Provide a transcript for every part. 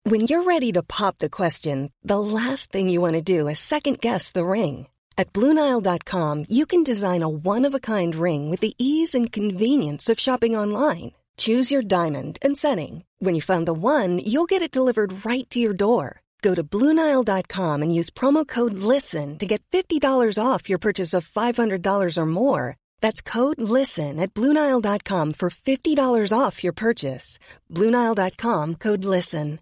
When you're ready to pop the question, the last thing you want to do is second-guess the ring. At BlueNile.com, you can design a one-of-a-kind ring with the ease and convenience of shopping online. Choose your diamond and setting. When you find the one, you'll get it delivered right to your door. Go to BlueNile.com and use promo code LISTEN to get $50 off your purchase of $500 or more. That's code LISTEN at BlueNile.com for $50 off your purchase. BlueNile.com, code LISTEN.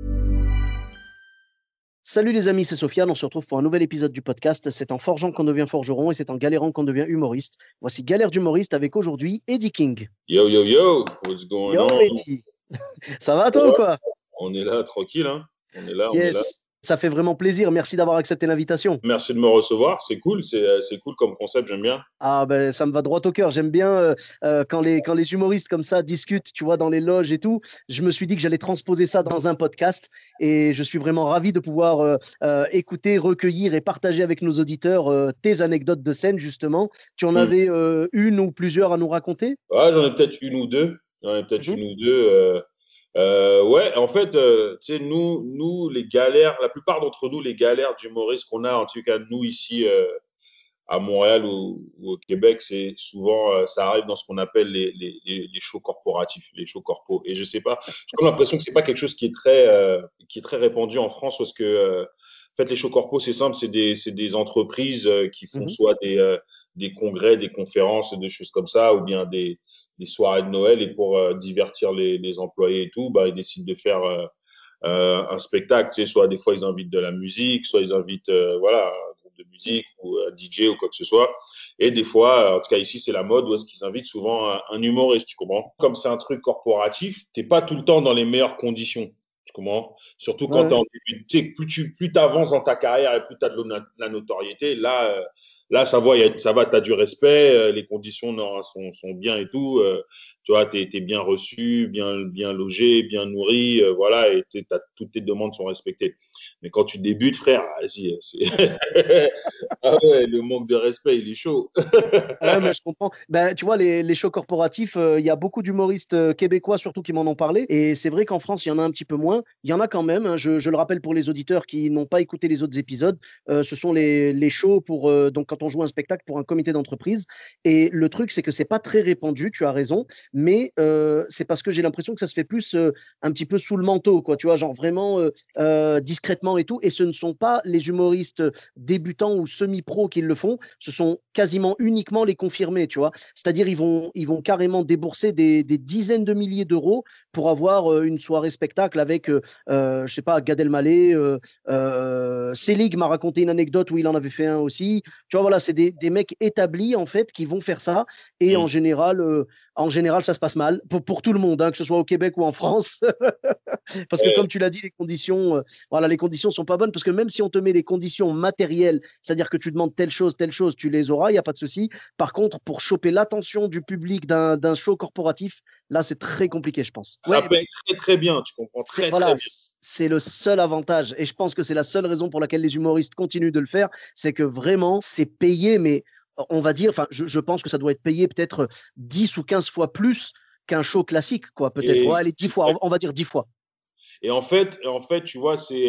Salut les amis, c'est Sofiane, on se retrouve pour un nouvel épisode du podcast. C'est en forgeant qu'on devient forgeron et c'est en galérant qu'on devient humoriste. Voici Galère d'humoriste avec aujourd'hui Eddie King. Yo, yo, yo, what's going on? Eddie. Ça va toi ou quoi? On est là, tranquille, hein? On est là. Ça fait vraiment plaisir, merci d'avoir accepté l'invitation. Merci de me recevoir, c'est cool comme concept, j'aime bien. Ah ben ça me va droit au cœur, j'aime bien quand les humoristes comme ça discutent, tu vois, dans les loges et tout. Je me suis dit que j'allais transposer ça dans un podcast et je suis vraiment ravi de pouvoir écouter, recueillir et partager avec nos auditeurs tes anecdotes de scène justement. Tu en avais une ou plusieurs à nous raconter? Ouais, j'en ai peut-être une ou deux. Ouais, en fait, tu sais, nous, les galères, la plupart d'entre nous, les galères d'humoristes qu'on a, en tout cas, nous, ici, à Montréal ou au Québec, c'est souvent, ça arrive dans ce qu'on appelle les shows corporatifs, les shows corpos. Et je sais pas, j'ai comme l'impression que c'est pas quelque chose qui est très répandu en France parce que, en fait, les shows corpos, c'est simple, c'est des entreprises qui font soit des congrès, des conférences, des choses comme ça, ou bien des soirées de Noël, et pour divertir les employés et tout, bah, ils décident de faire un spectacle. Tu sais, soit des fois ils invitent de la musique, soit ils invitent voilà, un groupe de musique ou un DJ ou quoi que ce soit. Et des fois, en tout cas ici c'est la mode, où est-ce qu'ils invitent souvent un humoriste, tu comprends? Comme c'est un truc corporatif, t'es pas tout le temps dans les meilleures conditions. Tu comprends? Surtout quand t'es en début, tu sais, plus t'avances dans ta carrière et plus t'as de la notoriété, là, ça va, tu as du respect, les conditions sont bien et tout. Tu vois, tu es bien reçu, bien logé, bien nourri, voilà, et toutes tes demandes sont respectées. Mais quand tu débutes, frère, vas-y, ah ouais, le manque de respect, il est chaud. Ouais, mais je comprends. Ben, tu vois, les shows corporatifs, il y a beaucoup d'humoristes québécois surtout qui m'en ont parlé. Et c'est vrai qu'en France, il y en a un petit peu moins. Il y en a quand même, hein. Je le rappelle pour les auditeurs qui n'ont pas écouté les autres épisodes. Ce sont les shows donc quand on joue un spectacle pour un comité d'entreprise. Et le truc, c'est que c'est pas très répandu, tu as raison. Mais c'est parce que j'ai l'impression que ça se fait plus un petit peu sous le manteau, quoi. Tu vois, genre vraiment discrètement et tout. Et ce ne sont pas les humoristes débutants ou semi-pro qui le font. Ce sont quasiment uniquement les confirmés, tu vois. C'est-à-dire, ils vont carrément débourser des dizaines de milliers d'euros pour avoir une soirée spectacle avec, je sais pas, Gad Elmaleh. Selig m'a raconté une anecdote où il en avait fait un aussi. Tu vois, voilà, c'est des mecs établis, en fait, qui vont faire ça. Et en général, ça se passe mal pour tout le monde, hein, que ce soit au Québec ou en France. Parce que, comme tu l'as dit, les conditions sont pas bonnes. Parce que même si on te met les conditions matérielles, c'est-à-dire que tu demandes telle chose, tu les auras, il n'y a pas de souci. Par contre, pour choper l'attention du public d'un show corporatif, là, c'est très compliqué, je pense. Ça paye très, très bien, tu comprends, très bien. C'est le seul avantage. Et je pense que c'est la seule raison pour laquelle les humoristes continuent de le faire, c'est que vraiment, c'est payé, mais on va dire, enfin, je pense que ça doit être payé peut-être 10 ou 15 fois plus qu'un show classique, quoi, peut-être. Ouais, allez, 10 fois, on va dire 10 fois. Et en fait, tu vois, c'est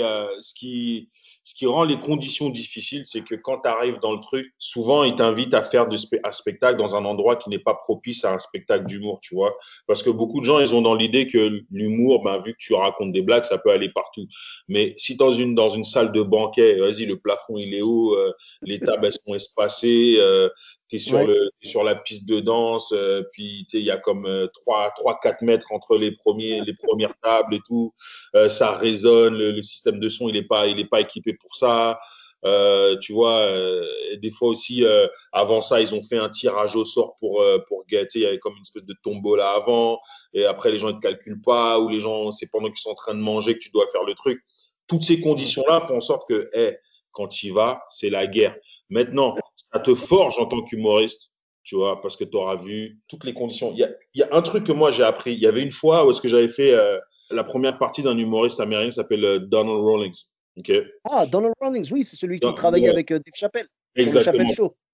ce qui rend les conditions difficiles, c'est que quand tu arrives dans le truc, souvent, ils t'invitent à faire un spectacle dans un endroit qui n'est pas propice à un spectacle d'humour, tu vois. Parce que beaucoup de gens, ils ont dans l'idée que l'humour, ben, vu que tu racontes des blagues, ça peut aller partout. Mais si dans une salle de banquet, vas-y, le plafond, il est haut, les tables, elles sont espacées, tu es sur la piste de danse, puis il y a comme 3-4 mètres entre les premières tables et tout. Ça résonne, le système de son, il est pas équipé pour ça. Tu vois, des fois aussi, avant ça, ils ont fait un tirage au sort pour gâter. Il y avait comme une espèce de tombola avant. Et après, les gens ne te calculent pas, ou les gens, c'est pendant qu'ils sont en train de manger que tu dois faire le truc. Toutes ces conditions-là font en sorte que, quand tu y vas, c'est la guerre. Maintenant, ça te forge en tant qu'humoriste, tu vois, parce que tu auras vu toutes les conditions. Il y a un truc que moi, j'ai appris. Il y avait une fois où est-ce que j'avais fait la première partie d'un humoriste américain qui s'appelle Donald Rawlings. Okay. Ah, Donald Rawlings, oui, c'est celui qui travaillait avec Dave Chappelle. Exactement. Sur le Chappelle Show.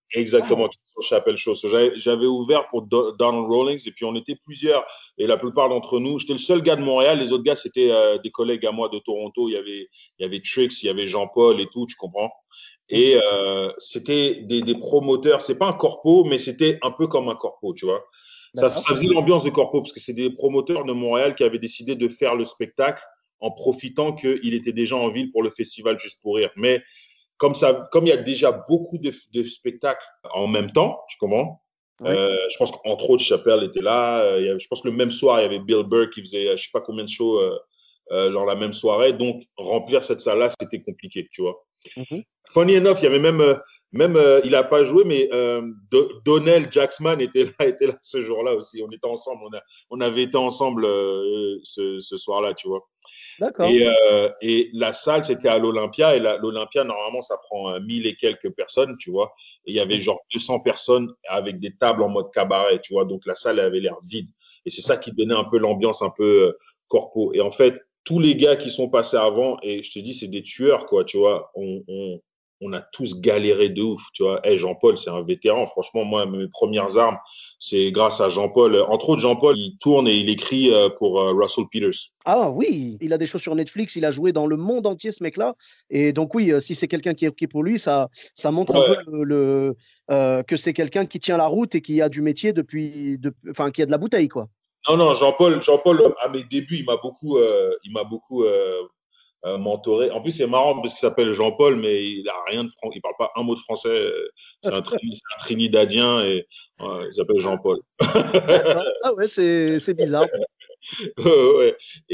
Exactement, Wow. qui sont Chapel Show. J'avais ouvert pour Donald Rawlings et puis on était plusieurs. Et la plupart d'entre nous, j'étais le seul gars de Montréal. Les autres gars, c'était des collègues à moi de Toronto. Il y avait Trix, il y avait Jean-Paul et tout, tu comprends? Mhm. Et c'était des promoteurs. C'est pas un corpo, mais c'était un peu comme un corpo, tu vois. Ça D'accord. faisait l'ambiance des corpos parce que c'est des promoteurs de Montréal qui avaient décidé de faire le spectacle en profitant qu'il était déjà en ville pour le festival Juste pour rire. Mais comme il y a déjà beaucoup de spectacles en même temps, tu comprends? Oui. Je pense qu'entre autres, Chappelle était là. Je pense que le même soir, il y avait Bill Burr qui faisait je sais pas combien de shows dans la même soirée. Donc, remplir cette salle-là, c'était compliqué, tu vois. Mhm. Funny enough, il y avait il n'a pas joué, mais Donnell Jacksman était là ce jour-là aussi. On était ensemble, on avait été ensemble ce soir-là, tu vois. D'accord. Et la salle, c'était à l'Olympia. Et l'Olympia, normalement, ça prend 1000 et quelques personnes, tu vois. Et il y avait Mhm. genre 200 personnes avec des tables en mode cabaret, tu vois. Donc la salle, elle avait l'air vide. Et c'est ça qui donnait un peu l'ambiance un peu corpo. Et en fait, tous les gars qui sont passés avant, et je te dis, c'est des tueurs, quoi, tu vois. On a tous galéré de ouf, tu vois. Hey, Jean-Paul, c'est un vétéran. Franchement, moi, mes premières armes, c'est grâce à Jean-Paul. Entre autres, Jean-Paul, il tourne et il écrit pour Russell Peters. Ah oui, il a des choses sur Netflix, il a joué dans le monde entier ce mec-là. Et donc oui, si c'est quelqu'un qui est pour lui, ça montre un peu Ouais, que c'est quelqu'un qui tient la route et qui a du métier enfin qui a de la bouteille, quoi. non, non, Jean-Paul, à mes débuts, il m'a beaucoup mentoré. En plus, c'est marrant parce qu'il s'appelle Jean-Paul, mais il a rien de il parle pas un mot de français. C'est un Trinidadien et il s'appelle Jean-Paul. D'accord. Ah ouais, c'est bizarre. Ouais.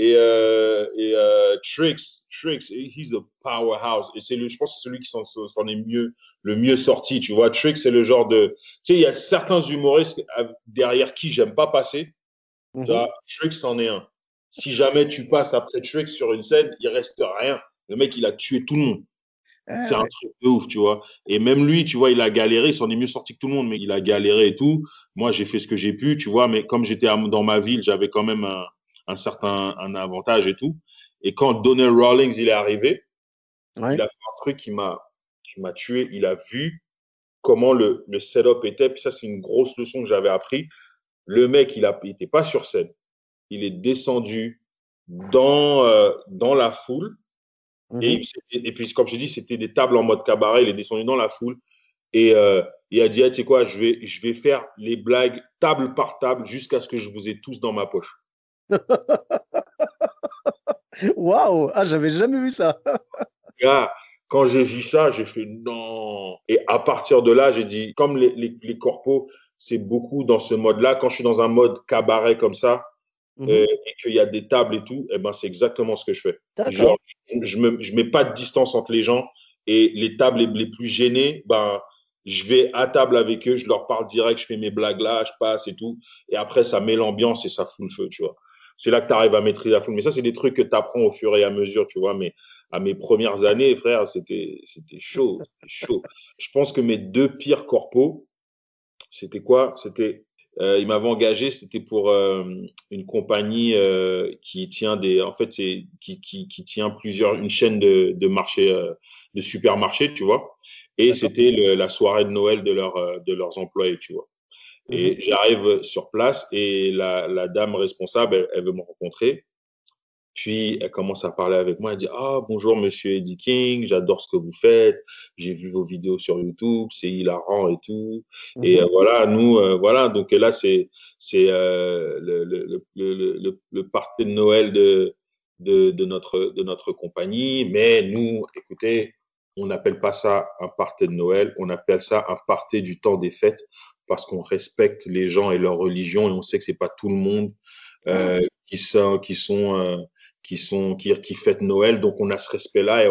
Trix, he's a powerhouse. Et je pense que c'est celui qui s'en est le mieux sorti, tu vois. Trix, c'est le genre de, tu sais, il y a certains humoristes derrière qui j'aime pas passer. Tu Mhm. vois, Shrek, c'en est un. Si jamais tu passes après Shrek sur une scène, il reste rien. Le mec, il a tué tout le monde. C'est Ah un ouais. truc de ouf, tu vois. Et même lui, tu vois, il a galéré. Il s'en est mieux sorti que tout le monde, mais il a galéré et tout. Moi, j'ai fait ce que j'ai pu, tu vois. Mais comme j'étais dans ma ville, j'avais quand même un certain un avantage et tout. Et quand Donnell Rawlings, il est arrivé, il Ouais. a fait un truc qui m'a tué. Il a vu comment le setup était. Puis ça, c'est une grosse leçon que j'avais appris. Le mec, il n'était pas sur scène. Il est descendu dans la foule. Mhm. Et puis, comme je t'ai dit, c'était des tables en mode cabaret. Il est descendu dans la foule et il a dit, ah, tu sais quoi, je vais faire les blagues table par table jusqu'à ce que je vous ai tous dans ma poche. Waouh! Ah, j'avais jamais vu ça. Gars, quand j'ai vu ça, j'ai fait non. Et à partir de là, j'ai dit, comme les corpos, c'est beaucoup dans ce mode-là. Quand je suis dans un mode cabaret comme ça, Mhm. et qu'il y a des tables et tout, eh ben, c'est exactement ce que je fais. Genre, D'accord. je mets pas de distance entre les gens et les tables les plus gênées, ben, je vais à table avec eux, je leur parle direct, je fais mes blagues là, je passe et tout. Et après, ça met l'ambiance et ça fout le feu, tu vois. C'est là que tu arrives à maîtriser la foule. Mais ça, c'est des trucs que tu apprends au fur et à mesure, tu vois. Mais à mes premières années, frère, c'était chaud. C'était chaud. Je pense que mes deux pires corpos, c'était quoi? Il m'avait engagé, c'était pour une compagnie qui tient en fait, qui tient une chaîne de marché, de supermarchés, tu vois. Et D'accord. c'était la soirée de Noël de leurs employés, tu vois. Mhm. Et j'arrive sur place et la dame responsable, elle veut me rencontrer. Puis, elle commence à parler avec moi. Elle dit, ah, bonjour, monsieur Eddie King. J'adore ce que vous faites. J'ai vu vos vidéos sur YouTube. C'est hilarant et tout. Et Mhm. voilà, nous, voilà. Donc là, c'est le party de Noël de notre compagnie. Mais nous, écoutez, on n'appelle pas ça un party de Noël. On appelle ça un party du temps des fêtes parce qu'on respecte les gens et leur religion et on sait que c'est pas tout le monde Ah, qui fêtent Noël. Donc, on a ce respect-là et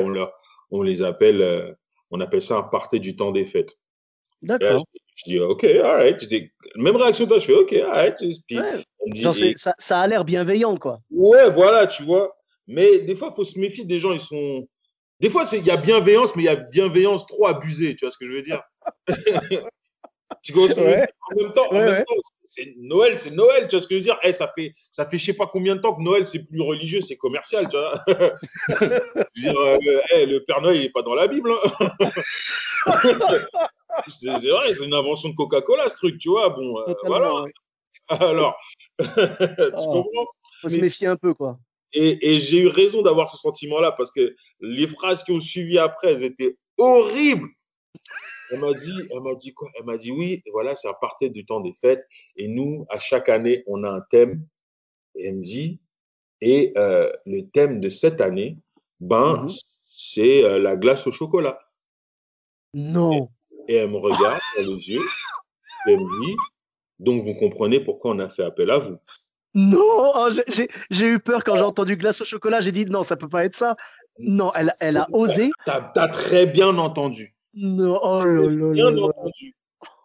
on appelle ça un party du temps des fêtes. Et là, d'accord. je dis, OK, alright. Même réaction, toi, je fais, OK, alright. Puis, Ouais. on me dit, Genre, ça a l'air bienveillant, quoi. ouais, voilà, tu vois. Mais des fois, il faut se méfier des gens, des fois, il y a bienveillance, mais il y a bienveillance trop abusée, tu vois ce que je veux dire? Tu comprends ce que je veux dire? Ouais, En ouais, même ouais. temps, c'est Noël, tu vois ce que je veux dire? Ça fait je sais pas combien de temps que Noël, c'est plus religieux, c'est commercial, tu vois? Je veux dire, le Père Noël, il est pas dans la Bible, hein. C'est vrai, c'est une invention de Coca-Cola, ce truc, tu vois. Bon, voilà. Totalement, oui. Alors, tu Oh, comprends? faut se Mais, méfier un peu, quoi. et j'ai eu raison d'avoir ce sentiment-là parce que les phrases qui ont suivi après, elles étaient horribles. Elle m'a dit quoi? Elle m'a dit oui, et voilà, c'est à partir du temps des fêtes. Et nous, à chaque année, on a un thème. Et elle me dit, le thème de cette année, ben, Mhm. c'est la glace au chocolat. Non, Et elle me regarde dans les yeux et elle me dit, donc vous comprenez pourquoi on a fait appel à vous. non, oh, j'ai eu peur quand j'ai entendu glace au chocolat. J'ai dit non, ça peut pas être ça. Non, elle a osé. T'as très bien entendu. Non, oh là là Bien là là. entendu.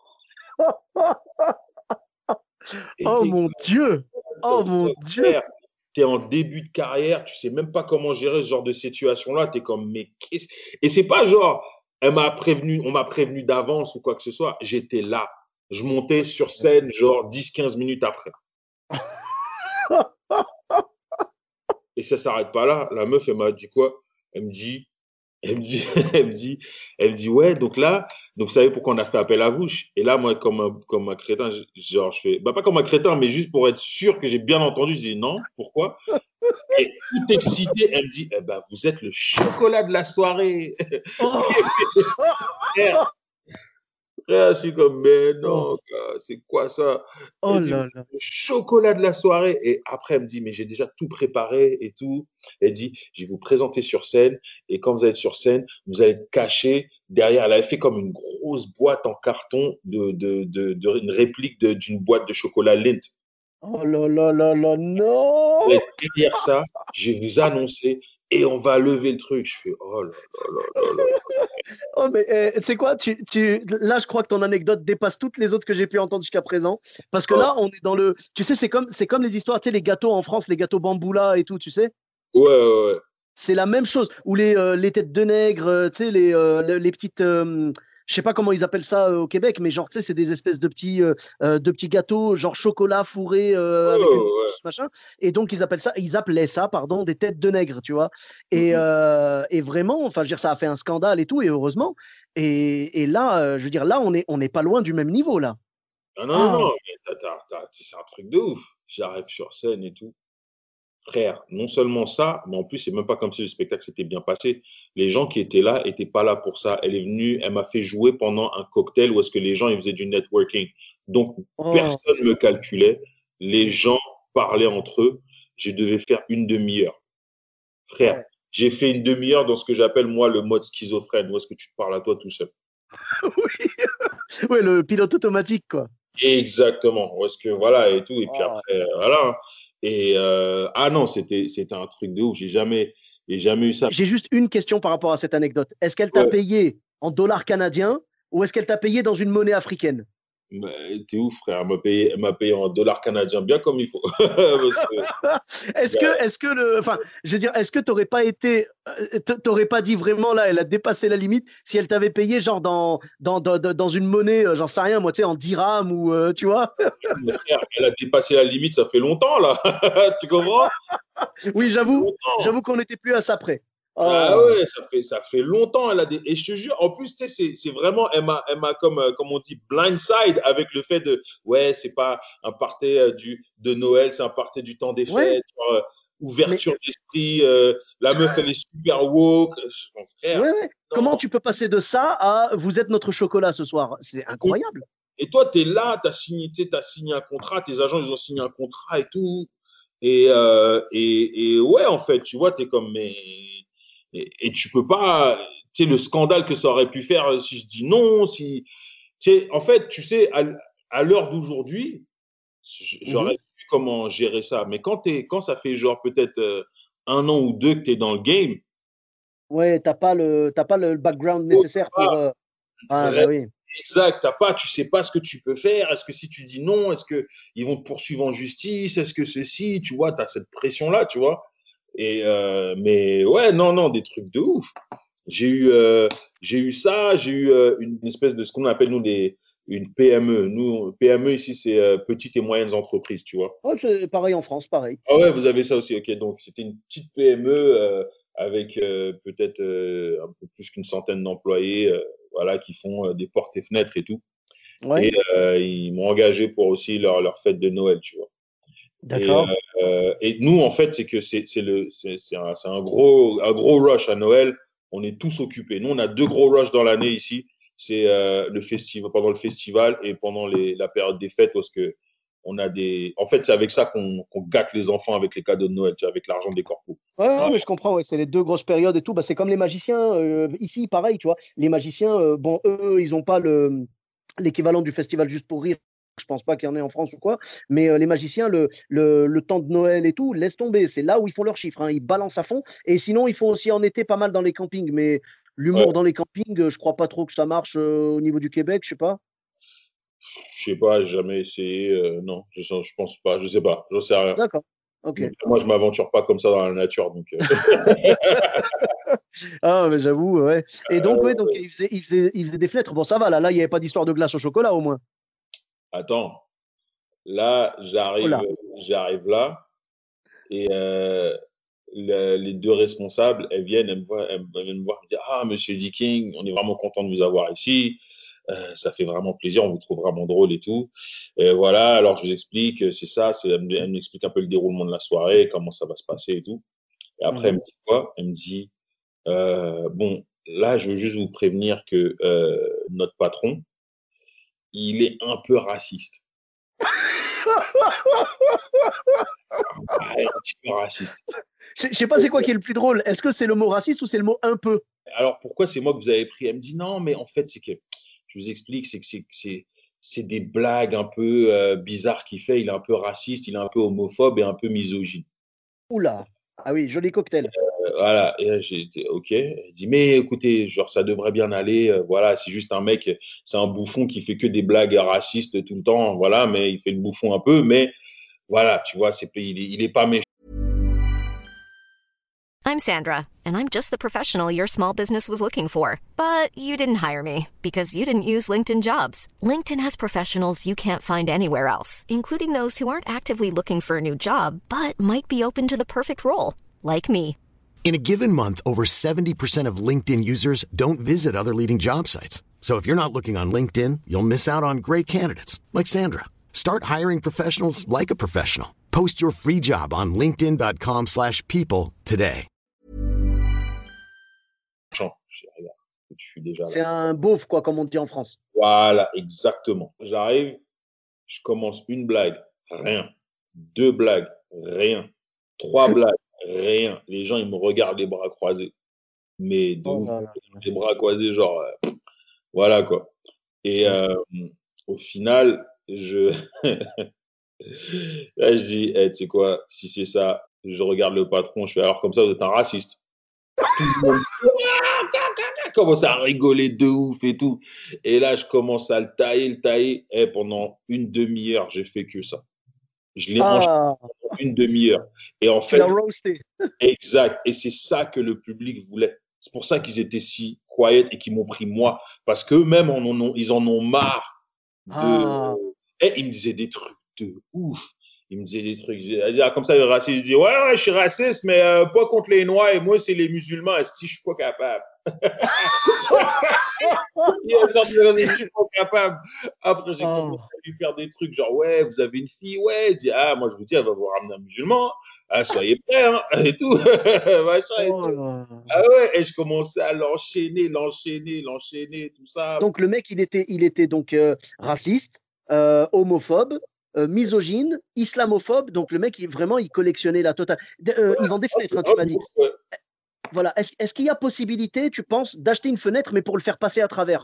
Et Oh t'es mon Dieu, oh mon comme Dieu. frère, t'es en début de carrière, tu sais même pas comment gérer ce genre de situation-là. T'es comme, mais qu'est-ce. Et c'est pas genre, on m'a prévenu d'avance ou quoi que ce soit. J'étais là. Je montais sur scène, genre 10-15 minutes après. Et ça s'arrête pas là. La meuf, elle m'a dit quoi? Elle me dit, Elle me dit, elle me dit, elle me dit, ouais, donc là, donc vous savez pourquoi on a fait appel à vous? Et là, moi, comme un crétin, genre, je fais, bah, pas comme un crétin, mais juste pour être sûr que j'ai bien entendu, je dis non, pourquoi? Et tout excité, elle me dit, eh ben, vous êtes le chocolat de la soirée. Frère, Oh, frère, je suis comme, mais oh, non, gars, c'est quoi ça? oh Elle dit, là là. le chocolat de la soirée. Et après, elle me dit, mais j'ai déjà tout préparé et tout. Elle dit, je vais vous présenter sur scène. Et quand vous allez être sur scène, vous allez être caché derrière. Elle avait fait comme une grosse boîte en carton une réplique d'une boîte de chocolat Lindt. Oh là là là là, non! Et derrière ça, je vais vous annoncer et on va lever le truc. Je fais, oh là là là là là. Oh, mais tu sais quoi? Là, je crois que ton anecdote dépasse toutes les autres que j'ai pu entendre jusqu'à présent. Parce que là, on est dans le. Tu sais, c'est comme les histoires, tu sais, les gâteaux en France, les gâteaux bamboula et tout, tu sais? Ouais, ouais, ouais. C'est la même chose. Ou les têtes de nègre, tu sais, les petites. Je sais pas comment ils appellent ça au Québec, mais genre, tu sais, c'est des espèces de petits gâteaux, genre chocolat fourré Ouais, avec une ouais, machin. Et donc, ils appelaient ça, pardon, des têtes de nègre, tu vois. ouais. Et vraiment, enfin, je veux dire, ça a fait un scandale et tout, et heureusement. Et là, je veux dire, là, on n'est pas loin du même niveau, là. Ah non, non, Ah, non, mais c'est un truc de ouf. J'arrive sur scène et tout. Frère, non seulement ça, mais en plus, c'est même pas comme si le spectacle s'était bien passé. Les gens qui étaient là n'étaient pas là pour ça. Elle est venue, elle m'a fait jouer pendant un cocktail où est-ce que les gens ils faisaient du networking. Donc, oh, personne ne me calculait. Les gens parlaient entre eux. Je devais faire une demi-heure. Frère, ouais. j'ai fait une demi-heure dans ce que j'appelle moi le mode schizophrène, où est-ce que tu te parles à toi tout seul. Oui, ouais, le pilote automatique, quoi. Exactement. Où est-ce que voilà et tout. Et puis Oh. après, voilà. Et ah non, c'était un truc de ouf. J'ai jamais eu ça. J'ai juste une question par rapport à cette anecdote. Est-ce qu'elle t'a Ouais. payé en dollars canadiens ou est-ce qu'elle t'a payé dans une monnaie africaine? T'es ouf, frère. Elle m'a payé en dollars canadiens, bien comme il faut. Parce que, Enfin, je veux dire, est-ce que t'aurais pas été, t'aurais pas dit vraiment là, elle a dépassé la limite si elle t'avait payé genre dans une monnaie, j'en sais rien, moi, tu sais, en dirham ou tu vois? frère, elle a dépassé la limite, ça fait longtemps, là. Tu comprends? Oui, Ça fait j'avoue longtemps. qu'on n'était plus à ça près. Ah Oh, ouais, ça fait longtemps. Et je te jure, en plus, tu sais, c'est vraiment, elle m'a comme on dit, blindside avec le fait de, ouais, c'est pas un party de Noël, c'est un party du temps des ouais, fêtes, genre, mais ouverture d'esprit, la meuf, elle est super woke. Mon frère, ouais, ouais. Comment non. tu peux passer de ça à vous êtes notre chocolat ce soir? C'est incroyable. Et toi, tu es là, tu as signé un contrat, tes agents, ils ont signé un contrat et tout. Et ouais, en fait, tu vois, tu es comme, mais. Et tu peux pas. Tu sais, le scandale que ça aurait pu faire si je dis non, si. Tu sais, en fait, tu sais, à l'heure d'aujourd'hui, j'aurais Mhm. su comment gérer ça. Mais quand ça fait genre peut-être un an ou deux que tu es dans le game, Ouais, t'as pas le background oh, nécessaire pour. Ah, vraiment bah oui. exact, tu sais pas ce que tu peux faire. Est-ce que si tu dis non, est-ce que ils vont te poursuivre en justice? Est-ce que ceci, tu vois, tu as cette pression-là, tu vois. Mais ouais, non, non, des trucs de ouf. J'ai eu, euh, j'ai eu ça, j'ai eu une espèce de ce qu'on appelle nous une PME. Nous, PME ici, c'est petites et moyennes entreprises, tu vois. Ouais, c'est pareil en France, pareil. Ah ouais, vous avez ça aussi, ok. Donc, c'était une petite PME avec peut-être un peu plus qu'une centaine d'employés. voilà, qui font des portes et fenêtres et tout. Ouais, Et ils m'ont engagé pour aussi leur fête de Noël, tu vois. Et, d'accord. et nous, en fait, c'est que c'est un gros rush à Noël. On est tous occupés. Nous, on a deux gros rushs dans l'année ici. C'est le festival, pendant le festival et pendant la période des fêtes, parce que on a des. En fait, c'est avec ça qu'on gâte les enfants avec les cadeaux de Noël, tu sais, avec l'argent des corpos. Ouais, Voilà. ouais, mais je comprends, ouais, c'est les 2 grosses périodes et tout. Bah, c'est comme les magiciens, ici, pareil, tu vois? Les magiciens, bon, eux, ils ont pas l'équivalent du festival Juste pour rire. Je pense pas qu'il y en ait en France ou quoi, mais les magiciens, le temps de Noël et tout, laisse tomber. C'est là où ils font leurs chiffres, hein. Ils balancent à fond et sinon, ils font aussi en été pas mal dans les campings, mais Ouais. l'humour dans les campings, je crois pas trop que ça marche, au niveau du Québec, je sais pas? Je sais pas, j'ai jamais essayé. Non, je pense pas. Je sais pas. J'en sais rien. D'accord, OK. Moi, je m'aventure pas comme ça dans la nature. Donc, Ah, mais j'avoue, ouais et donc ouais, donc ils faisaient des fenêtres. Bon, ça va, là, il y avait pas d'histoire de glace au chocolat, au moins? attends, là, Oh là! j'arrive là et les deux responsables, elles viennent me voir, me dire, ah, Monsieur King, on est vraiment content de vous avoir ici. Ça fait vraiment plaisir, on vous trouve vraiment drôle et tout. Et voilà, alors je vous explique, c'est ça, elle m'explique un peu le déroulement de la soirée, comment ça va se passer et tout. Et après, elle Mmh. me dit quoi? Elle me dit, bon, là, je veux juste vous prévenir que notre patron, il est un peu raciste. Ouais, un petit peu raciste. Je sais pas c'est quoi qui est le plus drôle. Est-ce que c'est le mot raciste ou c'est le mot un peu? Alors pourquoi c'est moi que vous avez pris? Elle me dit non, mais en fait, c'est que je vous explique, c'est que c'est des blagues un peu bizarres qu'il fait. Il est un peu raciste, il est un peu homophobe et un peu misogyne. Ouh là! Ah oui, joli cocktail. Voilà, et là j'ai été OK. Elle dit mais écoutez, genre ça devrait bien aller. Voilà, c'est juste un mec, c'est un bouffon qui fait que des blagues racistes tout le temps. Voilà, mais il fait le bouffon un peu, mais voilà, tu vois, il est pas méchant. I'm Sandra, and I'm just the professional your small business was looking for. But you didn't hire me because you didn't use LinkedIn Jobs. LinkedIn has professionals you can't find anywhere else, including those who aren't actively looking for a new job, but might be open to the perfect role, like me. In a given month, over 70% of LinkedIn users don't visit other leading job sites. So if you're not looking on LinkedIn, you'll miss out on great candidates like Sandra. Start hiring professionals like a professional. Post your free job on linkedin.com/people today. Je dis, regarde, je suis déjà C'est là. un beauf, quoi, comme on dit en France. Voilà, exactement. J'arrive, je commence une blague, rien. Deux blagues, rien. Trois blagues, rien. Les gens, ils me regardent les bras croisés. Mais de Oh ouf, là là. les bras croisés, genre, voilà quoi. Et au final, là, je dis, eh, tu sais quoi, si c'est ça, je regarde le patron, je fais, alors comme ça, vous êtes un raciste. Tout le monde commence à rigoler de ouf et tout. Et là, je commence à le tailler. Et pendant une demi-heure, j'ai fait que ça. Je l'ai enchaîné Ah! pendant une demi-heure. Et en Tu l'as fait, roasté. exact. Et c'est ça que le public voulait. C'est pour ça qu'ils étaient si quiet et qu'ils m'ont pris moi. Parce qu'eux-mêmes, ils en ont marre de. Ah! Et ils me disaient des trucs de ouf. Ils me disaient des trucs. Comme ça, le raciste, il disait, ouais, je suis raciste, mais pas contre les Noirs. Et moi, c'est les musulmans. Si je suis pas capable. Je suis pas capable. Après, j'ai Oh! commencé à lui faire des trucs genre, ouais, vous avez une fille, ouais. Il dit, ah, moi, je vous dis, elle va vous ramener un musulman. Ah, soyez prêts, hein, et tout. Machin et Oh tout. là! Ah ouais, et je commençais à l'enchaîner, tout ça. Donc le mec, il était donc, raciste, homophobe, misogyne, islamophobe. Donc le mec, il collectionnait la totale. Il vend des fenêtres, hein, tu m'as dit. Ouais. Voilà. Est-ce qu'il y a possibilité, tu penses, d'acheter une fenêtre, mais pour le faire passer à travers?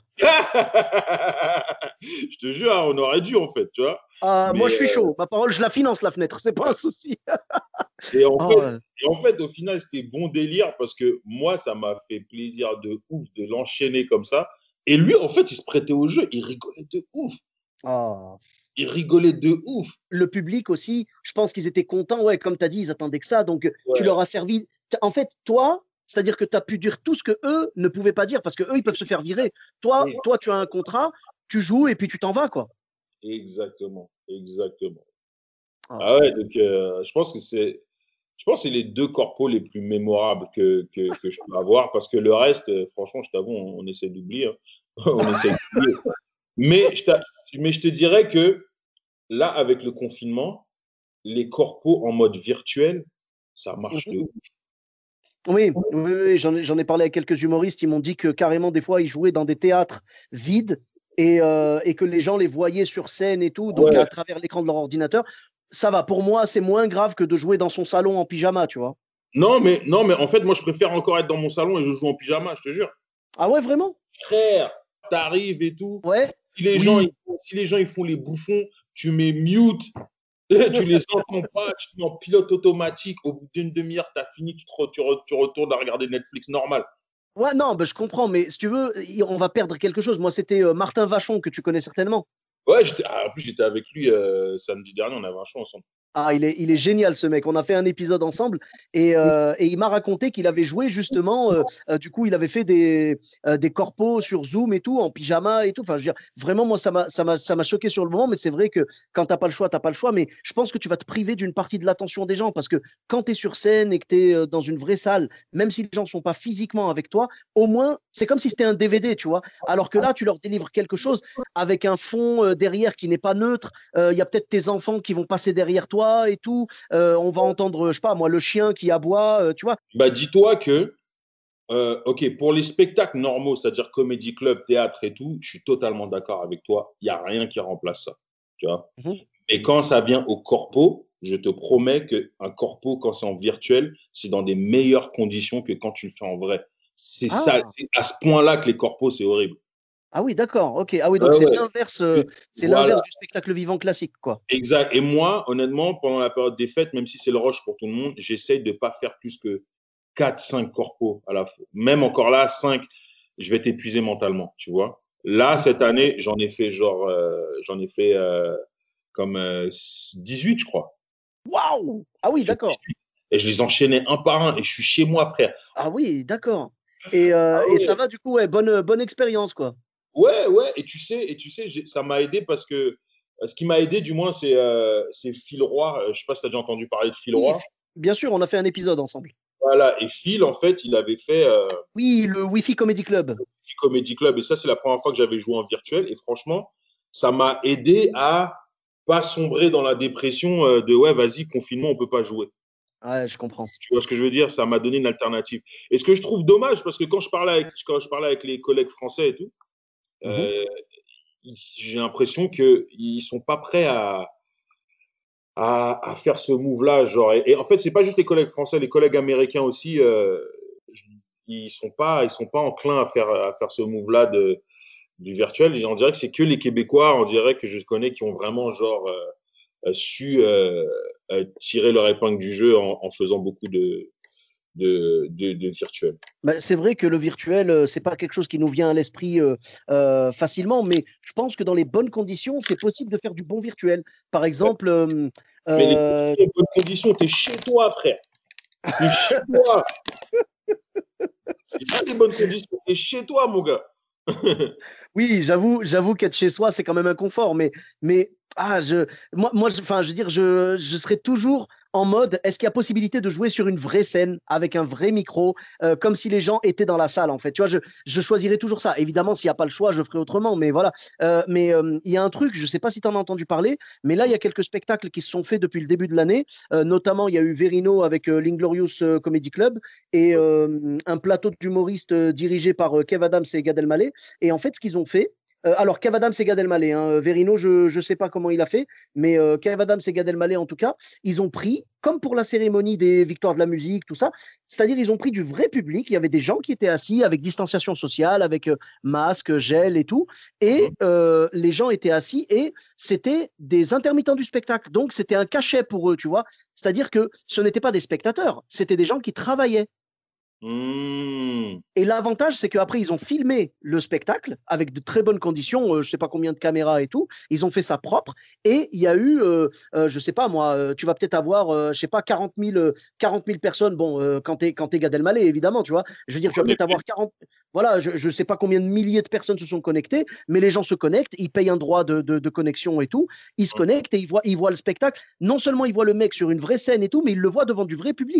Je te jure, on aurait dû, en fait, tu vois. Ah, moi, Mais, je suis chaud. Ma parole, je la finance, la fenêtre, c'est pas un souci. et en Oh, fait, au final, c'était bon délire parce que moi, ça m'a fait plaisir de ouf de l'enchaîner comme ça. Et lui, en fait, il se prêtait au jeu, il rigolait de ouf. oh. Il rigolait de ouf. Le public aussi, je pense qu'ils étaient contents. Ouais, comme tu as dit, ils attendaient que ça. Donc, tu Ouais. leur as servi. En fait, toi, c'est-à-dire que tu as pu dire tout ce que eux ne pouvaient pas dire parce que eux, ils peuvent se faire virer. Toi, tu as un contrat, tu joues et puis tu t'en vas, quoi. Exactement, exactement. Ah. Ah ouais, donc je pense que c'est les deux corpos les plus mémorables que je peux avoir parce que le reste, franchement, je t'avoue, on essaie d'oublier, hein. On essaye de mieux. Mais je te dirais que là, avec le confinement, les corpos en mode virtuel, ça marche de Mhm. ouf. Oui, oui, oui, j'en ai parlé avec quelques humoristes. Ils m'ont dit que carrément, des fois, ils jouaient dans des théâtres vides et que les gens les voyaient sur scène et tout, donc Ouais. à travers l'écran de leur ordinateur. Ça va, pour moi, c'est moins grave que de jouer dans son salon en pyjama, tu vois. Non, mais en fait, moi, je préfère encore être dans mon salon et je joue en pyjama, je te jure. Ah ouais, vraiment? Frère, t'arrives et tout. Ouais, Si oui. les gens ils font les bouffons, tu mets mute, tu les entends pas, tu te mets en pilote automatique. Au bout d'une demi-heure, t'as fini, tu retournes à regarder Netflix normal. Ouais, non, bah, je comprends, mais si tu veux, on va perdre quelque chose. Moi, c'était Martin Vachon, que tu connais certainement. Ouais, en plus, j'étais avec lui samedi dernier, on avait un show ensemble. Ah, il est génial ce mec. On a fait un épisode ensemble et il m'a raconté qu'il avait joué justement. Du coup, il avait fait des corpos sur Zoom et tout, en pyjama et tout. Enfin, je veux dire, vraiment, moi, ça m'a choqué sur le moment, mais c'est vrai que quand t'as pas le choix, t'as pas le choix. Mais je pense que tu vas te priver d'une partie de l'attention des gens parce que quand tu es sur scène et que tu es dans une vraie salle, même si les gens sont pas physiquement avec toi, au moins, c'est comme si c'était un DVD, tu vois. Alors que là, tu leur délivres quelque chose avec un fond derrière qui n'est pas neutre. Il y a peut-être tes enfants qui vont passer derrière toi et tout. On va entendre, je sais pas moi, le chien qui aboie, tu vois. Bah, dis-toi que, ok, pour les spectacles normaux, c'est-à-dire comédie club, théâtre et tout, je suis totalement d'accord avec toi. Il n'y a rien qui remplace ça. Tu vois. Mhm. Et quand ça vient au corpo, je te promets qu'un corpo, quand c'est en virtuel, c'est dans des meilleures conditions que quand tu le fais en vrai. C'est ça, Ah, c'est à ce point-là que les corpos, c'est horrible. ah oui, d'accord, ok. Ah oui, donc Ouais, ouais. c'est Voilà, l'inverse du spectacle vivant classique, quoi. exact. Et moi, honnêtement, pendant la période des fêtes, même si c'est le rush pour tout le monde, j'essaye de ne pas faire plus que 4, 5 corpos à la fois. Même encore là, 5, je vais t'épuiser mentalement, tu vois. Là, cette année, j'en ai fait comme 18, je crois. Waouh! Ah oui, J'ai fait d'accord. 18. Et je les enchaînais un par un. Et je suis chez moi, frère. Ah oui, d'accord. Et ça va du coup, ouais, bonne expérience, quoi. Ouais, ouais. Et tu sais, ça m'a aidé parce que ce qui m'a aidé, du moins, c'est Phil Roy. Je sais pas si tu as déjà entendu parler de Phil Oui, Roy. bien sûr, on a fait un épisode ensemble. Voilà. Et Phil, en fait, il avait fait Oui, le Wi-Fi Comedy Club. Comedy Club. Et ça, c'est la première fois que j'avais joué en virtuel. Et franchement, ça m'a aidé à pas sombrer dans la dépression de ouais, vas-y, confinement, on peut pas jouer. Ouais, je comprends. Tu vois ce que je veux dire? Ça m'a donné une alternative. Et ce que je trouve dommage, parce que quand je parlais avec les collègues français et tout, Mhm. euh, j'ai l'impression qu'ils ne sont pas prêts à faire ce move-là. Genre, et en fait, c'est pas juste les collègues français, les collègues américains aussi, ils sont pas enclins à faire ce move-là du virtuel. Et on dirait que c'est que les Québécois, on dirait que je connais, qui ont vraiment genre su tirer leur épingle du jeu en faisant beaucoup de virtuel. Bah, c'est vrai que le virtuel, c'est pas quelque chose qui nous vient à l'esprit facilement, mais je pense que dans les bonnes conditions, c'est possible de faire du bon virtuel. Par exemple, Mais les euh, bonnes conditions, t'es chez toi, frère. T'es chez toi. C'est ça les bonnes conditions. T'es chez toi, mon gars. oui, j'avoue qu'être chez soi, c'est quand même un confort, mais enfin, je veux dire, je serais toujours en mode, est-ce qu'il y a possibilité de jouer sur une vraie scène avec un vrai micro, comme si les gens étaient dans la salle, en fait. Tu vois, je choisirais toujours ça. Évidemment, s'il n'y a pas le choix, je ferai autrement, mais voilà. Mais il y a un truc, je ne sais pas si tu en as entendu parler, mais là, il y a quelques spectacles qui se sont faits depuis le début de l'année. Notamment, il y a eu Verino avec l'Inglorious Comedy Club et un plateau d'humoristes dirigé par Kev Adams et Gad Elmaleh. Et en fait, ce qu'ils ont fait, alors Kev Adams et Gad Elmaleh, hein, Verino, je ne sais pas comment il a fait, mais Kev Adams et Gad Elmaleh, en tout cas, ils ont pris, comme pour la cérémonie des victoires de la musique, tout ça, c'est-à-dire ils ont pris du vrai public, il y avait des gens qui étaient assis avec distanciation sociale, avec masque, gel et tout, et les gens étaient assis et c'était des intermittents du spectacle, donc c'était un cachet pour eux, tu vois, c'est-à-dire que ce n'étaient pas des spectateurs, c'était des gens qui travaillaient. Mmh. Et l'avantage, c'est qu'après, ils ont filmé le spectacle avec de très bonnes conditions, je ne sais pas combien de caméras et tout. Ils ont fait ça propre. Et il y a eu, je ne sais pas moi, tu vas peut-être avoir, je ne sais pas, 40 000 personnes. Bon, quand tu es Gad Elmaleh, évidemment, tu vois. Je veux dire, tu vas peut-être avoir 40. Voilà, je ne sais pas combien de milliers de personnes se sont connectées, mais les gens se connectent, ils payent un droit de connexion et tout. Ils se connectent et ils voient le spectacle. Non seulement ils voient le mec sur une vraie scène et tout, mais ils le voient devant du vrai public.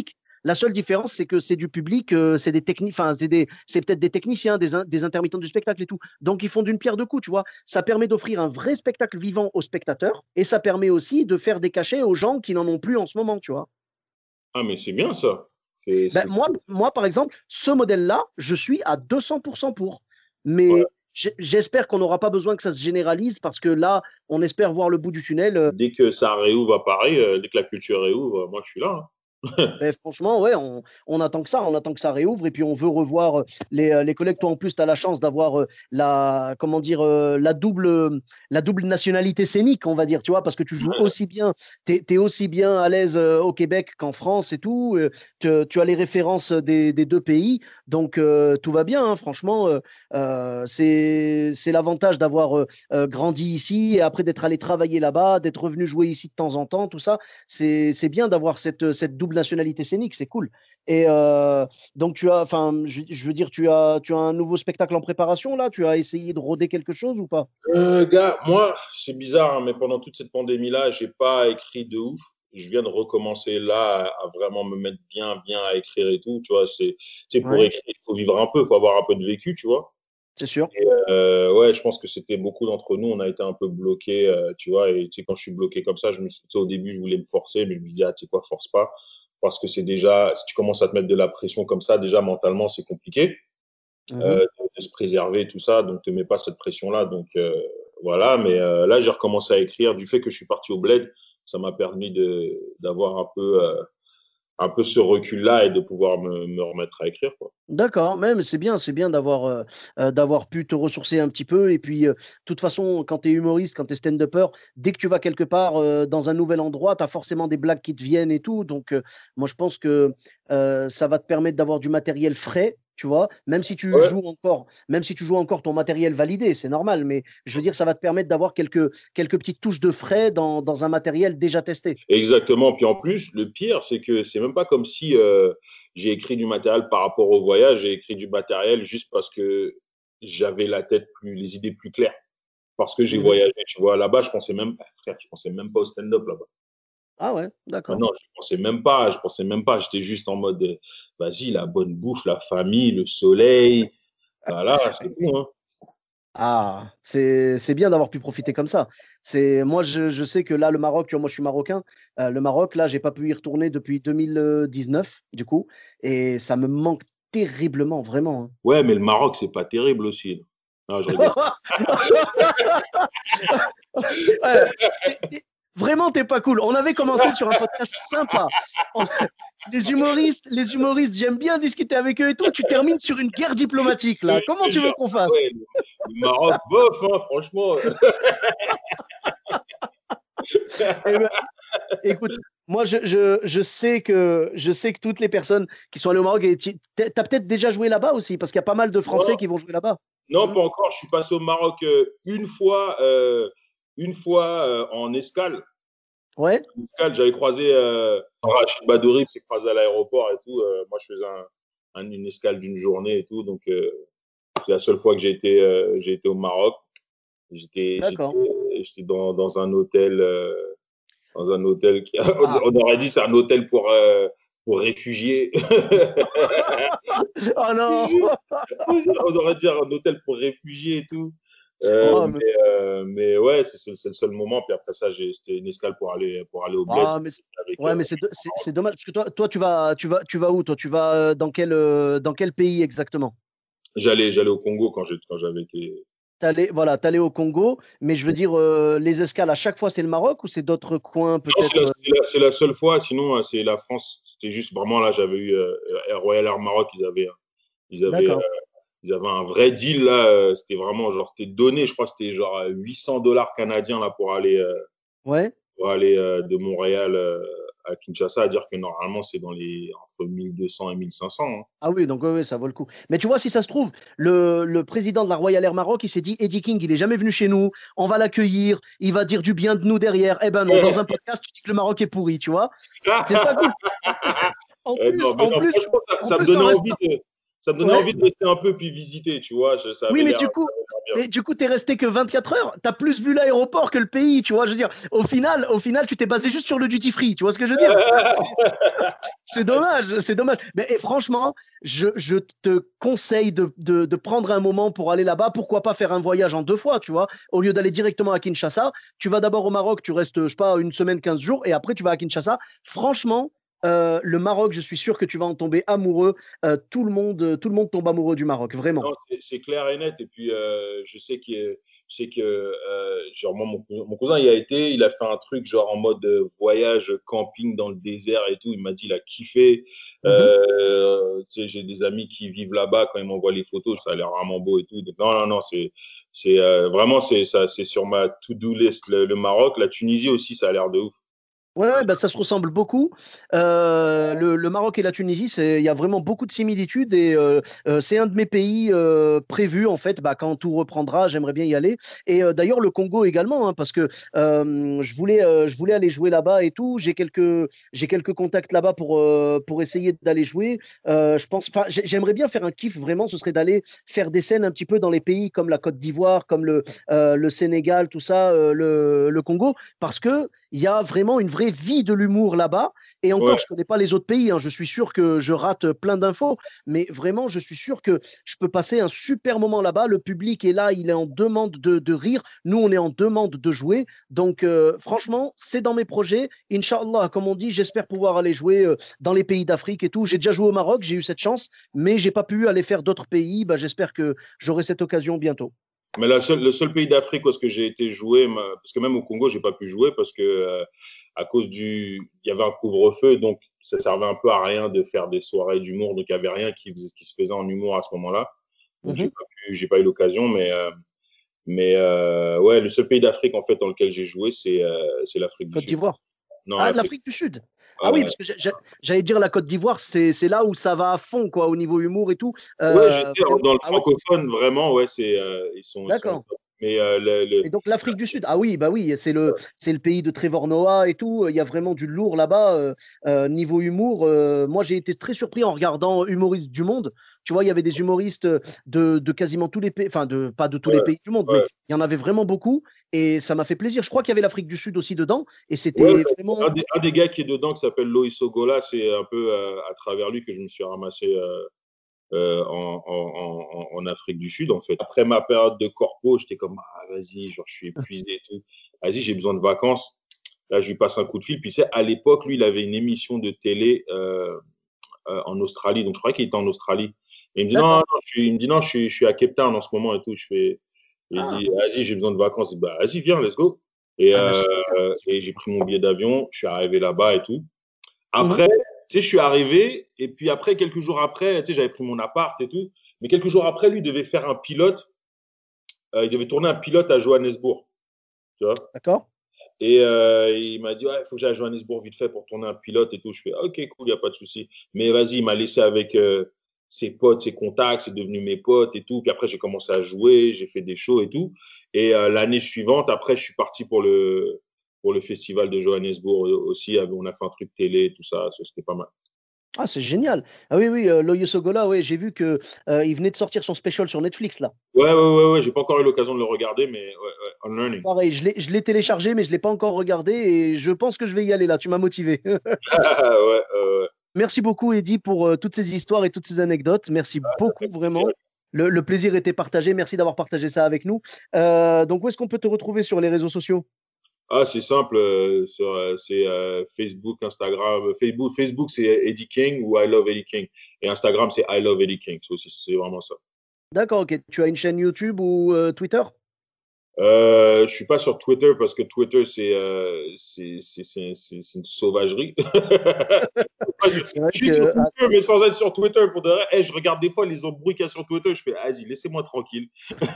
La seule différence, c'est que c'est du public, c'est des techniques, enfin, c'est peut-être des techniciens, des intermittents du spectacle et tout. Donc, ils font d'une pierre deux coups, tu vois. Ça permet d'offrir un vrai spectacle vivant aux spectateurs et ça permet aussi de faire des cachets aux gens qui n'en ont plus en ce moment, tu vois. Ah, mais c'est bien ça. Ben, moi, par exemple, ce modèle-là, je suis à 200% pour. Ouais. Mais j'espère qu'on n'aura pas besoin que ça se généralise parce que là, on espère voir le bout du tunnel. Dès que ça réouvre à Paris, dès que la culture réouvre, moi je suis là. Ben, franchement, ouais, on attend que ça, on attend que ça réouvre et puis on veut revoir les collègues. Toi, en plus, tu as la chance d'avoir comment dire, la double nationalité scénique, on va dire, tu vois, parce que tu joues aussi bien, tu es aussi bien à l'aise au Québec qu'en France et tout. Tu as les références des deux pays, donc tout va bien, hein, franchement. C'est l'avantage d'avoir grandi ici et après d'être allé travailler là-bas, d'être revenu jouer ici de temps en temps, tout ça. C'est bien d'avoir cette double nationalité scénique, c'est cool. Et donc, enfin, je veux dire, tu as un nouveau spectacle en préparation là? Tu as essayé de roder quelque chose ou pas? Gars, moi, c'est bizarre, hein, mais pendant toute cette pandémie-là, j'ai pas écrit de ouf. Je viens de recommencer là à vraiment me mettre bien à écrire et tout. Tu vois, pour Ouais, écrire, il faut vivre un peu, il faut avoir un peu de vécu, tu vois. c'est sûr. Et, ouais, je pense que c'était beaucoup d'entre nous, on a été un peu bloqués, tu vois. Et tu sais, quand je suis bloqué comme ça, tu sais, au début, je voulais me forcer, mais je me dis, ah, tu sais quoi, force pas. Parce que c'est déjà, si tu commences à te mettre de la pression comme ça, déjà mentalement, c'est compliqué Mhm. de se préserver, tout ça. Donc, ne te mets pas cette pression-là. Donc, voilà. Mais là, j'ai recommencé à écrire. Du fait que je suis parti au Bled, ça m'a permis d'avoir un peu ce recul-là et de pouvoir me remettre à écrire, quoi. D'accord, mais c'est bien d'avoir pu te ressourcer un petit peu. Et puis, de toute façon, quand tu es humoriste, quand tu es stand-upper, dès que tu vas quelque part dans un nouvel endroit, tu as forcément des blagues qui te viennent et tout. Donc, moi, je pense que ça va te permettre d'avoir du matériel frais, tu vois, Ouais, même si tu joues encore ton matériel validé, c'est normal. Mais je veux dire, ça va te permettre d'avoir quelques petites touches de frais dans un matériel déjà testé. exactement. Puis en plus, le pire, c'est que c'est même pas comme si j'ai écrit du matériel par rapport au voyage. J'ai écrit du matériel juste parce que j'avais les idées plus claires. Parce que j'ai Mhm. voyagé, tu vois. Là-bas, frère, je pensais même pas au stand-up là-bas. Ah ouais, Ah d'accord. non, je pensais même pas. J'étais juste en mode, vas-y, la bonne bouffe, la famille, le soleil. Voilà, c'est tout, hein. Ah, c'est bien d'avoir pu profiter comme ça. Moi, je sais que là, le Maroc, tu vois, moi, je suis marocain. Le Maroc, là, j'ai pas pu y retourner depuis 2019, du coup, et ça me manque terriblement, vraiment, Ouais, mais le Maroc, c'est pas terrible aussi, là. Non, je rigole. hein. Ouais, vraiment, t'es pas cool. On avait commencé sur un podcast sympa. On- les humoristes, j'aime bien discuter avec eux et tout. Tu termines sur une guerre diplomatique, Je là. Comment te tu veux jure. qu'on Ah fasse? ouais, le Maroc, bof, hein, franchement. Eh ben, écoute, moi, je sais que toutes les personnes qui sont allées au Maroc, et t'as peut-être déjà joué là-bas aussi, parce qu'il y a pas mal de Français Non, qui vont jouer là-bas. non, Hmm. pas encore. Je suis passé au Maroc une fois en escale. Ouais, J'avais croisé Rachid Badouri, qui s'est croisé à l'aéroport et tout. Moi, je faisais une escale d'une journée et tout. Donc, c'est la seule fois que j'ai été au Maroc. J'étais, d'accord. j'étais, j'étais dans un hôtel qui, Ah, on aurait dit c'est un hôtel pour réfugiés. oh non! On aurait dit un hôtel pour réfugiés et tout. Oh, mais, Mais ouais, c'est le seul moment. Puis après ça, c'était une escale pour aller au bled ah, mais avec. ouais, mais c'est dommage, parce que toi, tu vas où, toi? Tu vas dans quel pays exactement? J'allais au Congo quand j'avais été. Voilà, t'allais au Congo, mais je veux dire, les escales, à chaque fois, c'est le Maroc ou c'est d'autres coins, Non, peut-être? c'est la seule fois. Sinon, c'est la France. C'était juste vraiment là, j'avais eu Air Royal Air Maroc. Ils avaient, D'accord. ils avaient un vrai deal là. C'était vraiment genre, c'était donné. Je crois que c'était genre 800 $ canadiens là Ouais. pour aller de Montréal à Kinshasa. À dire que normalement, c'est entre 1200 et 1500, hein. Ah oui, donc ouais, ouais, ça vaut le coup. Mais tu vois, si ça se trouve, le président de la Royal Air Maroc, il s'est dit, Eddie King, il est jamais venu chez nous, on va l'accueillir, il va dire du bien de nous derrière. Eh ben non, dans un podcast, tu dis que le Maroc est pourri, tu vois. C'est pas cool. En Non, plus, mais en non, plus, franchement, en ça me plus, donnait en envie restant. ça me donnait Ouais. envie de rester un peu puis visiter, tu vois. Ça Oui, avait l'air bien. mais du coup, t'es resté que 24 heures. T'as plus vu l'aéroport que le pays, tu vois. Je veux dire, au final, tu t'es basé juste sur le duty free. Tu vois ce que je veux dire? C'est dommage, c'est dommage. Mais et franchement, je te conseille de prendre un moment pour aller là-bas. Pourquoi pas faire un voyage en 2 fois, tu vois? Au lieu d'aller directement à Kinshasa, tu vas d'abord au Maroc, tu restes, je sais pas, une semaine, 15 jours, et après tu vas à Kinshasa. Franchement, le Maroc, je suis sûr que tu vas en tomber amoureux. Tout le monde tombe amoureux du Maroc, vraiment. Non, c'est clair et net. Et puis, je sais que genre, moi, mon cousin, il a été, il a fait un truc genre en mode voyage camping dans le désert et tout. Il m'a dit, il a kiffé. Mhm. Tu sais, j'ai des amis qui vivent là-bas. Quand ils m'envoient les photos, ça a l'air vraiment beau et tout. Donc, non, non, non, vraiment, c'est sur ma to-do list. Le Maroc, la Tunisie aussi, ça a l'air de ouf. Ouais, ouais, bah, ça se ressemble beaucoup. Le Maroc et la Tunisie, il y a vraiment beaucoup de similitudes et c'est un de mes pays prévus en fait. Bah, quand tout reprendra, j'aimerais bien y aller. Et d'ailleurs le Congo également, hein, parce que je voulais aller jouer là-bas et tout. J'ai quelques contacts là-bas pour essayer d'aller jouer. Je pense, enfin, j'aimerais bien faire un kiff vraiment. Ce serait d'aller faire des scènes un petit peu dans les pays comme la Côte d'Ivoire, comme le Sénégal, tout ça, le Congo, parce que il y a vraiment une vraie vie de l'humour là-bas. Et Ouais. encore, je ne connais pas les autres pays, hein. Je suis sûr que je rate plein d'infos, mais vraiment, je suis sûr que je peux passer un super moment là-bas. Le public est là, il est en demande de rire. Nous, on est en demande de jouer. Donc, franchement, c'est dans mes projets. Inch'Allah, comme on dit, j'espère pouvoir aller jouer dans les pays d'Afrique et tout. J'ai déjà joué au Maroc, j'ai eu cette chance, mais j'ai pas pu aller faire d'autres pays. Bah, j'espère que j'aurai cette occasion bientôt. Mais le seul pays d'Afrique où est-ce que j'ai été jouer, parce que même au Congo, j'ai pas pu jouer parce que à cause il y avait un couvre-feu, donc ça servait un peu à rien de faire des soirées d'humour, donc il y avait rien qui se faisait en humour à ce moment-là. Donc Mhm. j'ai pas eu l'occasion, mais ouais, le seul pays d'Afrique en fait dans lequel j'ai joué, c'est l'Afrique du Côte Sud. d'Ivoire. Non, Ah, de l'Afrique. l'Afrique du Sud. Ah oui, Ouais, parce que j'allais dire la Côte d'Ivoire, c'est là où ça va à fond, quoi, au niveau humour et tout. ouais, je sais, Vraiment. dans le Ah ouais, francophone, vraiment, ouais, ils sont d'accord. top. Mais Et donc l'Afrique du Sud, ah oui, bah oui, c'est le pays de Trevor Noah et tout. Il y a vraiment du lourd là-bas. Niveau humour, moi j'ai été très surpris en regardant Humoristes du Monde. Tu vois, il y avait des humoristes de quasiment tous les pays, enfin pas de tous les ouais, pays du monde, mais ouais. il y en avait vraiment beaucoup et ça m'a fait plaisir. Je crois qu'il y avait l'Afrique du Sud aussi dedans et Ouais, c'était vraiment. un des gars qui est dedans, qui s'appelle Loïs Ogola, c'est un peu à travers lui que je me suis ramassé en Afrique du Sud, en fait. Après ma période de corpo, j'étais comme, ah, vas-y, genre, je suis épuisé et tout. Vas-y, j'ai besoin de vacances. Là, je lui passe un coup de fil. Puis, tu sais, à l'époque, lui, il avait une émission de télé en Australie. Donc, je croyais qu'il était en Australie. Et il me dit, non, D'accord. non, il me dit, non, je suis à Cape Town en ce moment et tout. Il Ah, dit, vas-y, j'ai besoin de vacances. Je dis, bah, vas-y, viens, let's go. ah bah super. Et j'ai pris mon billet d'avion. Je suis arrivé là-bas et tout. Mhm. Après, tu sais, je suis arrivé, et puis après, quelques jours après, tu sais, j'avais pris mon appart et tout, mais quelques jours après, lui devait faire un pilote, il devait tourner un pilote à Johannesburg, tu vois. D'accord. Et il m'a dit, ouais, il faut que j'aille à Johannesburg vite fait pour tourner un pilote et tout. Je fais, ok, cool, il n'y a pas de souci. Mais vas-y, il m'a laissé avec ses potes, ses contacts, c'est devenu mes potes et tout. Puis après, j'ai commencé à jouer, j'ai fait des shows et tout. Et l'année suivante, après, je suis parti pour le festival de Johannesburg aussi. On a fait un truc télé, tout ça, c'était pas mal. Ah, c'est génial. Ah oui, oui, Loyo Sogola, ouais, j'ai vu que il venait de sortir son special sur Netflix là. Ouais, ouais, ouais, ouais. J'ai pas encore eu l'occasion de le regarder, mais ouais, ouais, I'm learning. Pareil, je l'ai téléchargé, mais je l'ai pas encore regardé et je pense que je vais y aller là. Tu m'as motivé. Ouais, Merci beaucoup, Eddy, pour toutes ces histoires et toutes ces anecdotes. Merci beaucoup, vraiment. Le plaisir était partagé. Merci d'avoir partagé ça avec nous. Donc, où est-ce qu'on peut te retrouver sur les réseaux sociaux? ah, c'est simple, c'est Facebook, Instagram. Facebook c'est Eddie King ou I Love Eddie King. Et Instagram, c'est I Love Eddie King. C'est vraiment ça. D'accord, ok. Tu as une chaîne YouTube ou Twitter? Je suis pas sur Twitter parce que Twitter, c'est une sauvagerie. je, C'est vrai je suis sur que Twitter, mais sans être sur Twitter. Pour de vrai, je regarde des fois les embrouilles qu'il y a sur Twitter. Je fais, vas-y, laissez-moi tranquille.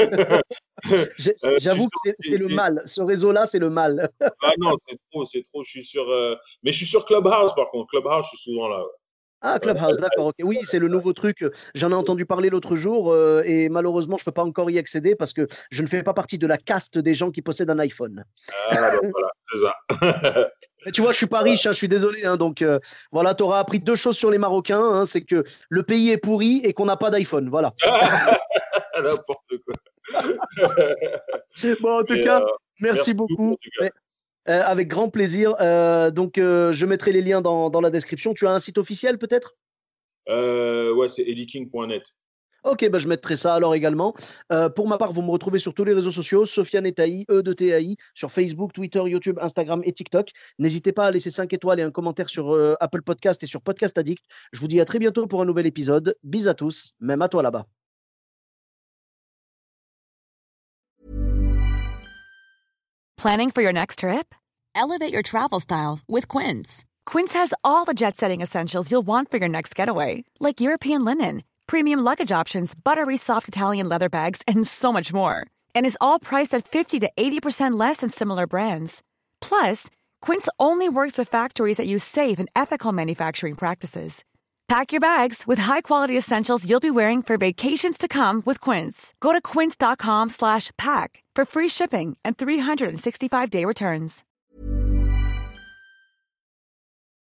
Je suis j'avoue que c'est le mal. Ce réseau-là, c'est le mal. ah non, c'est trop, c'est trop. Mais je suis sur Clubhouse par contre. Clubhouse, je suis souvent là. Ouais. Ah, Clubhouse, d'accord, ok. Oui, c'est le nouveau truc. J'en ai entendu parler l'autre jour et malheureusement, je ne peux pas encore y accéder parce que je ne fais pas partie de la caste des gens qui possèdent un iPhone. Ah, ben voilà, c'est ça. Mais tu vois, je suis pas riche, hein, je suis désolé. Hein, donc voilà, tu auras appris deux choses sur les Marocains. Hein, c'est que le pays est pourri et qu'on n'a pas d'iPhone. Voilà. N'importe quoi. Bon, en tout Mais, cas, merci merci beaucoup, en beaucoup. tout cas. Avec grand plaisir. Donc, je mettrai les liens dans la description. Tu as un site officiel peut-être? Ouais, c'est eddieking.net. Ok, bah, je mettrai ça alors également. Pour ma part, vous me retrouvez sur tous les réseaux sociaux, Sofiane Etaï, E2TAI, sur Facebook, Twitter, YouTube, Instagram et TikTok. N'hésitez pas à laisser 5 étoiles et un commentaire sur Apple Podcast et sur Podcast Addict. Je vous dis à très bientôt pour un nouvel épisode. Bis à tous, même à toi là-bas. Planning for your next trip? Elevate your travel style with Quince. Quince has all the jet-setting essentials you'll want for your next getaway, like European linen, premium luggage options, buttery soft Italian leather bags, and so much more. And is all priced at 50 to 80% less than similar brands. Plus, Quince only works with factories that use safe and ethical manufacturing practices. Pack your bags with high-quality essentials you'll be wearing for vacations to come with Quince. Go to quince.com/pack for free shipping and 365-day returns.